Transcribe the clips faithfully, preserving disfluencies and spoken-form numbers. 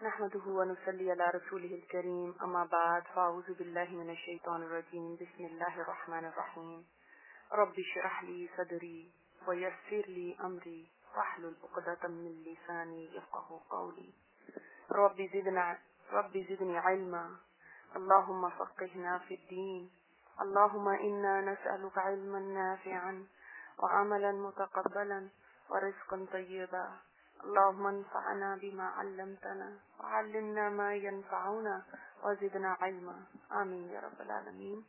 نحمده ونصلي على رسوله الكريم اما بعد فاعوذ بالله من الشيطان الرجيم بسم الله الرحمن الرحيم رب اشرح لي صدري ويسر لي امري واحلل عقدة من لساني يفقهوا قولي رب زدنا رب زدني علما اللهم فقهنا في الدين اللهم انا نسألك علما نافعا وعملا متقبلا ورزقا طيبا اللهم انفعنا بما علمتنا وعلمنا ما ينفعنا وزدنا علما آمین یا رب العالمین.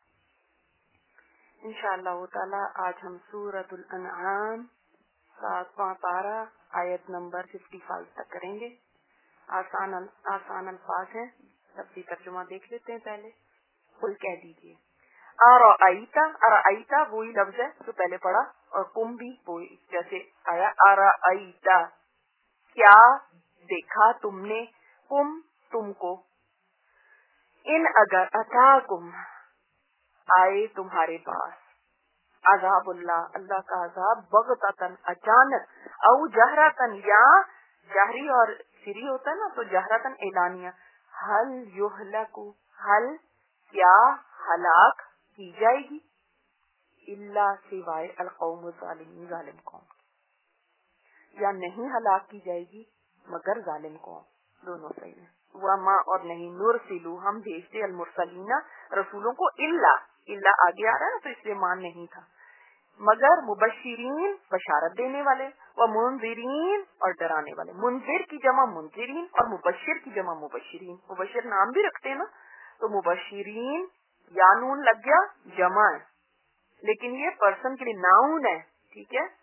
انشاءاللہ تعالی آج ہم سورۃ الانعام ساتواں پارہ آیت نمبر پچپن تک کریں گے. آسان آسان الفاظ ہیں, لفظی ترجمہ دیکھ لیتے ہیں پہلے. قل کہہ دیجیے, ارأیتا, ارأیتا وہی لفظ ہے جو پہلے پڑھا, اور کم بھی وہی جیسے آیا ارأیتا, کیا دیکھا تم نے, کم تم کو, ان اگر اتاکم آئے تمہارے پاس, عذاب اللہ, اللہ کا عذاب, بغتتن اچانک, او جہرتن یا جہری اور سری ہوتا ہے نا تو جہرتن اعلانیہ, حل یہلکو, حل کیا ہلاک کی جائے گی, اللہ سوائے القوم الظالمین, ظالم قوم, یا نہیں ہلاک کی جائے گی مگر ظالم قوم, دونوں صحیح ہیں. وما اور نہیں, نرسلو ہم بھیجتے, المرسلین رسولوں کو, الا الا آگے آ رہا ہے نا تو اس لیے مان نہیں تھا, مگر مبشرین بشارت دینے والے, و منذرین اور ڈرانے والے. منذر کی جمع منذرین اور مبشر کی جمع مبشرین. مبشر نام بھی رکھتے ہیں نا, تو مبشرین یا نون لگ گیا جمع ہے, لیکن یہ پرسن کے لیے ناؤن ہے, ٹھیک ہے.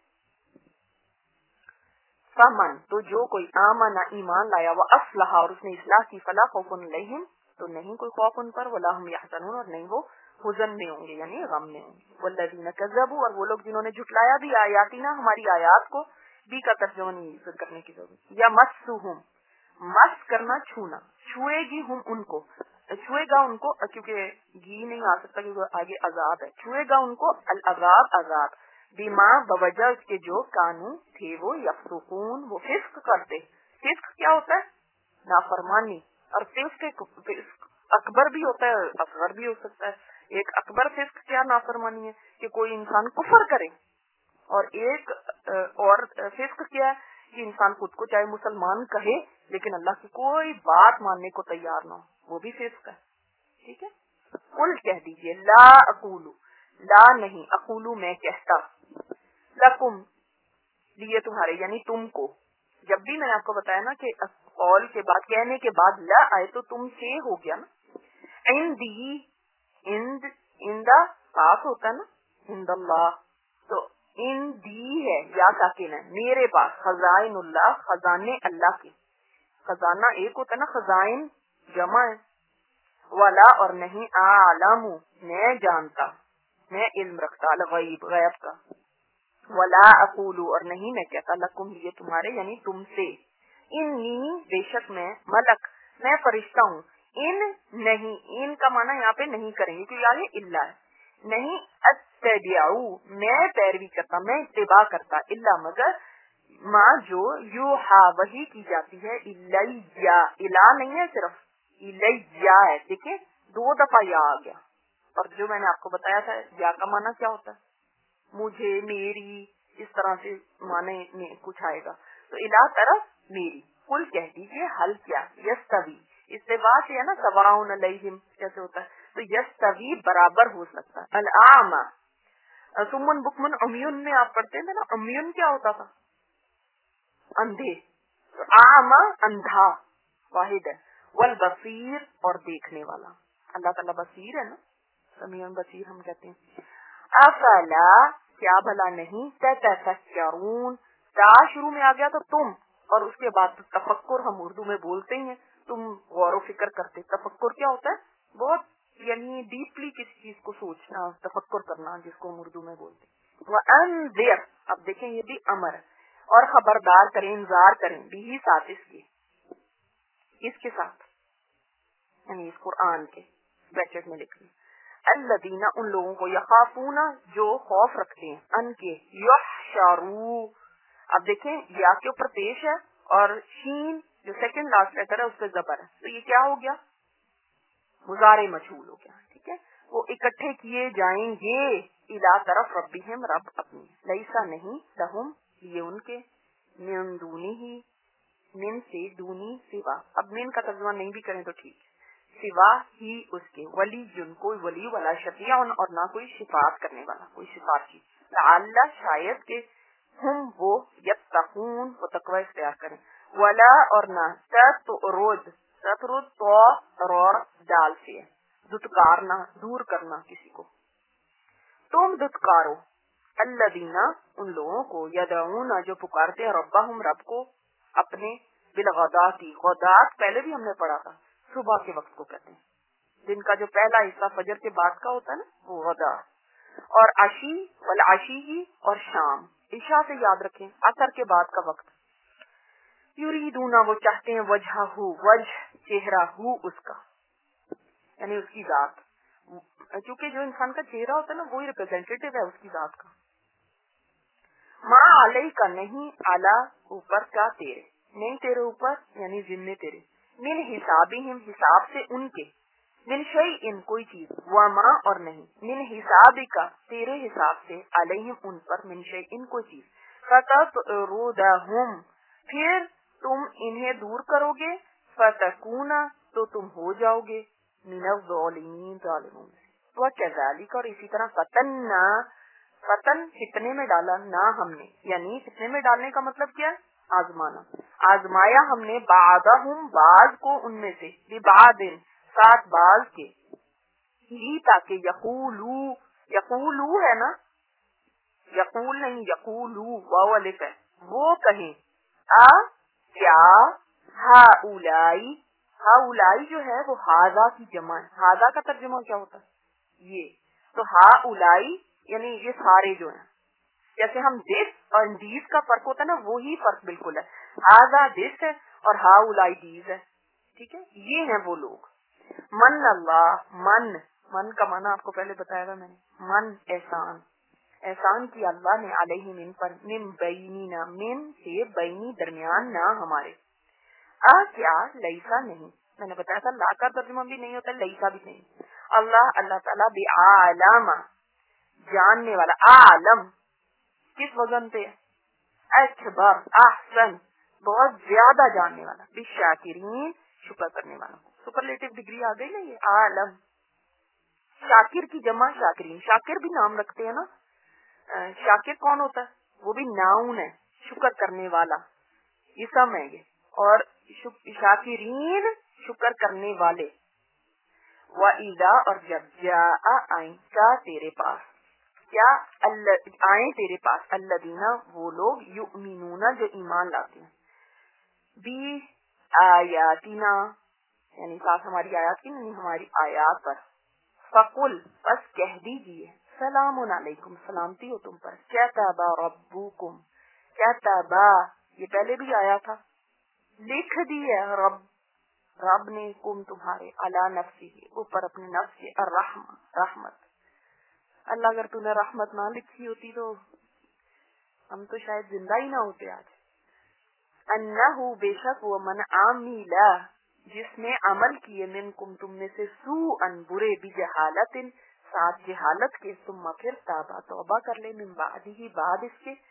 فمن تو جو کوئی آمن ایمان لایا, وہ اصلح اور اس نے اصلاح کی, فلا خوف علیہم تو نہیں کوئی خوف ان پر, ولا هم یحزنون اور نہیں وہ حزن میں ہوں گے یعنی غم میں ہوں گے. والذین کذبوا اور وہ لوگ جنہوں نے جھٹلایا بھی آیاتنا ہماری آیات کو, بھی کا ترجمہ نہیں کرنے کی ضرورت. یا مسہم, مس کرنا چھونا, چھوئے گی ہم ان کو, چھوئے گا ان کو کیونکہ گی نہیں آ سکتا کیونکہ آگے عذاب ہے, چھوئے گا ان کو العذاب عذاب, بیما بوجہ اس کے جو کانو تھے وہ یفسقون وہ فسق کرتے. فسق کیا ہوتا ہے, نافرمانی, اور فسق اکبر بھی ہوتا ہے اصغر بھی ہو سکتا ہے. ایک اکبر فسق کیا نافرمانی ہے کہ کوئی انسان کفر کرے, اور ایک اور فسق کیا ہے کہ انسان خود کو چاہے مسلمان کہے لیکن اللہ کی کوئی بات ماننے کو تیار نہ ہو, وہ بھی فسق ہے. ٹھیک ہے. قل کہہ دیجیے, لا اقولو, لا نہیں, اقولو میں کہتا, لکم لیے تمہارے یعنی تم کو. جب بھی میں نے آپ کو بتایا نا کہ قول کے بعد کہنے کے بعد لا آئے تو تم سے ہو گیا نا. عندی, اند اندہ پاس ہوتا ہے نا, عند اللہ, تو اندی ہے یا ساکن ہے, میرے پاس, خزائن اللہ خزانے اللہ کے, خزانہ ایک ہوتا ہے نا, خزائن جمع ہے. ولا اور نہیں, اعلم میں جانتا, میں علم رکھتا, الغیب غیب کا. ولا اقول اور نہیں میں کہتا, لکم لیے تمہارے یعنی تم سے, انی بے شک میں, ملک میں فرشتہ ہوں. ان نہیں, ان کا معنی یہاں پہ نہیں کریں گے کیونکہ آگے الا ہے. نہیں, اتبعو میں پیروی کرتا, میں اتباع کرتا, الا مگر, ماں جو یوحا وحی کی جاتی ہے, الیہ, الا نہیں ہے صرف, الیہ ہے. دیکھیں دو دفعہ یا آ گیا, اور جو میں نے آپ کو بتایا تھا یا کا معنی کیا ہوتا ہے, مجھے, میری, اس طرح سے معنی میں کچھ آئے گا. تو الہ طرف میری. قل کہہ دیجیے, حل کیا, یستوی, استوا سے ہے نا, سواء علیہم کیسے ہوتا ہے, تو یستوی برابر ہو سکتا ہے. الاعمى, سمن بکمن عمیون میں آپ پڑھتے تھے نا, عمیون کیا ہوتا تھا, اندھے, تو اعمى اندھا واحد ہے. والبصیر اور دیکھنے والا, اللہ تعالیٰ بصیر ہے نا, سمیع بصیر ہم کہتے ہیں. افلا کیا بھلا نہیں, تتفکرون, تا شروع میں آ گیا تو تم, اور اس کے بعد تفکر ہم اردو میں بولتے ہی ہیں, تم غور و فکر کرتے. تفکر کیا ہوتا ہے, بہت یعنی ڈیپلی کسی چیز کو سوچنا, تفکر کرنا, جس کو ہم اردو میں بولتے ہیں. وانذر, اب دیکھیں یہ بھی امر ہے, اور خبردار کریں, انذار کریں, بھی ساتھ اس کے, اس کے ساتھ یعنی اس قرآن کے بریکٹ میں لکھ لیں. الذین ان لوگوں کو, یخافون جو خوف رکھتے ہیں, ان کے, یحشروا, اب دیکھیں یا کے اوپر پیش ہے, اور شین جو سیکنڈ لاسٹ لیٹر ہے اس پہ زبر ہے، تو یہ کیا ہو گیا؟ مضارع مجہول ہو گیا. ٹھیک ہے، وہ اکٹھے کیے جائیں گے الا طرف ربہم رب اپنی. لیسا نہیں لہم یہ ان کے من دونی ہی من سے دونی سوا. اب من کا ترجمہ نہیں بھی کریں تو ٹھیک، سوا ہی اس کے ولی جن کوئی ولی والا شفیع اور نہ کوئی شفاعت کرنے والا کوئی سفارشی. لعل شاید کہ ہم وہ یتقون وہ تقوی اختیار کریں. ولا اور نہ تطرد تطرد تو اور ڈال سے دھتکارنا دور کرنا کسی کو. تم دھتکارو الذین ان لوگوں کو یدعون جو پکارتے ہیں ربہم رب کو اپنے بالغداتی. غدات پہلے بھی ہم نے پڑھا تھا، صبح کے وقت کو کہتے ہیں. دن کا جو پہلا حصہ فجر کے بعد کا ہوتا ہے نا وہ غدا. اور عشی والعشی ہی اور شام. عشاء سے یاد رکھیں عصر کے بعد کا وقت. یریدون وہ چاہتے ہیں وجہ ہو وجہ چہرہ ہو اس کا یعنی اس کی ذات، کیونکہ جو انسان کا چہرہ ہوتا ہے نا وہی ریپرزینٹیٹیو ہے اس کی ذات کا. ما علیہ کا نہیں اعلی اوپر کا تیرے نہیں تیرے اوپر یعنی ذمے تیرے. من حسابہم حساب سے ان کے. من شیء کوئی چیز وما اور نہیں من حساب کا تیرے حساب سے علیہم ان پر من شیء کوئی چیز. فتطردہم پھر تم انہیں دور کرو گے. فتکونا تو تم ہو جاؤ گے من الظالمین ظالموں میں. وکذالک اور اسی طرح فتننا فتن فتنے میں ڈالا نہ ہم نے یعنی فتنے میں ڈالنے کا مطلب کیا؟ آزمانا. آزمایا ہم نے بعضہم بعض کو ان میں سے ببعض ساتھ بعض کے لی تاکہ یقولو یقولو ہے نا یقول نہیں یقولو واو الف ہے وہ کہیں آ کیا ہا اولائی ہا اولائی جو ہے وہ ہاذا کی جمع ہے. ہاذا کا ترجمہ کیا ہوتا ہے؟ یہ. تو ہا اولائی یعنی یہ سارے جو ہیں جیسے ہم دس اور دیز کا فرق ہوتا ہے نا وہی فرق بالکل ہے. ہاذا دس ہے اور ہا اولائی دیز ہے. ٹھیک ہے، یہ ہیں وہ لوگ. من اللہ من من کا معنی آپ کو پہلے بتایا تھا میں نے. من احسان احسان کی اللہ نے علیہ من پر من بینینا من سے بینی درمیان نہ ہمارے. آ کیا لیسا نہیں میں نے بتایا تھا لا کا ترجمہ بھی نہیں ہوتا لیسا بھی نہیں. اللہ اللہ تعالیٰ بعالم جاننے والا. عالم کس وزن پہ؟ اکبر احسن بہت زیادہ جاننے والا. بالشاکرین شکر کرنے والا. سپرلیٹو ڈگری آ گئی نا یہ عالم. شاکر کی جمع شاکرین. شاکر بھی نام رکھتے ہیں نا. شاکر کون ہوتا ہے؟ وہ بھی ناؤن ہے شکر کرنے والا اسم ہے یہ. اور شاکرین شکر کرنے والے. وَإِذَا اور جب جاء آئیں کا تیرے پاس کیا آئیں تیرے پاس الذین وہ لوگ یؤمنون جو ایمان لاتے ہیں بی آیاتنا یعنی ساتھ ہماری آیات کی نہیں ہماری آیات پر. فقل بس کہہ دیجیے سلام علیکم سلامتی ہو تم پر. کتب ربکم کتب یہ پہلے بھی آیا تھا لکھ دیا رب رب نے کم تمہارے علی نفسی اوپر اپنے نفس کے الرحمہ رحمت. اللہ اگر تم نے رحمت نہ لکھی ہوتی تو ہم تو شاید زندہ ہی نہ ہوتے آج. انہو بے شک وہ من عامل جس نے عمل کیے منکم تم میں سے سوء ان برے بجہالت ساتھ جہالت کے ثم پھر تابا توبہ کر لے من بعد ہی بعد اس کے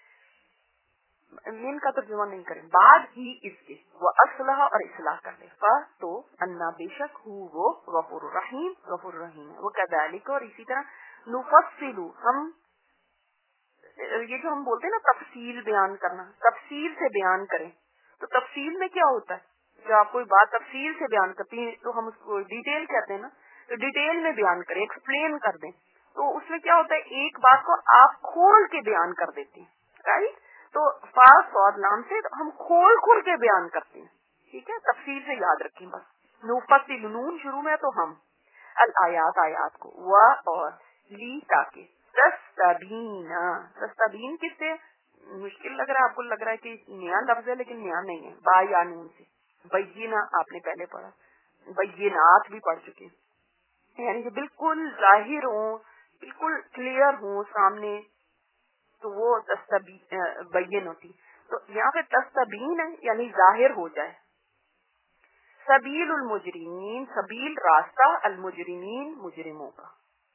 من کا ترجمہ نہیں کریں بعد ہی اس کے وہ اصلح اور اصلاح کر لے. تو انا بے شک ہو وہ غفور الرحیم غفور الرحیم ہے. وہ کذالک اور اسی طرح نفصل ہم یہ جو ہم بولتے ہیں نا تفصیل بیان کرنا تفصیل سے بیان کریں. تو تفصیل میں کیا ہوتا ہے؟ جو آپ کوئی بات تفصیل سے بیان کرتی ہیں تو ہم اس کو ڈیٹیل کہتے ہیں نا. تو ڈیٹیل میں بیان کریں ایکسپلین کر دیں. تو اس میں کیا ہوتا ہے ایک بات کو آپ کھول کے بیان کر دیتے ہیں رائٹ. تو فاس اور نام سے ہم کھول کھول کے بیان کرتے ہیں. ٹھیک ہے تفصیل سے یاد رکھیں بس. نفصل نون شروع میں تو ہم الآیات آیات کو و اور لی تاکہ تستبین تستبین کس سے مشکل لگ رہا ہے آپ کو لگ رہا ہے کہ نیا لفظ ہے لیکن نیا نہیں ہے. با یا نون سے بینہ آپ نے پہلے پڑھا بینات بھی پڑھ چکے یعنی کہ بالکل ظاہر ہوں بالکل کلیئر ہوں سامنے تو وہ تستبین ہوتی. تو یہاں پہ تستبین ہے یعنی ظاہر ہو جائے سبیل المجرمین، سبیل راستہ، المجرمین مجرموں کا.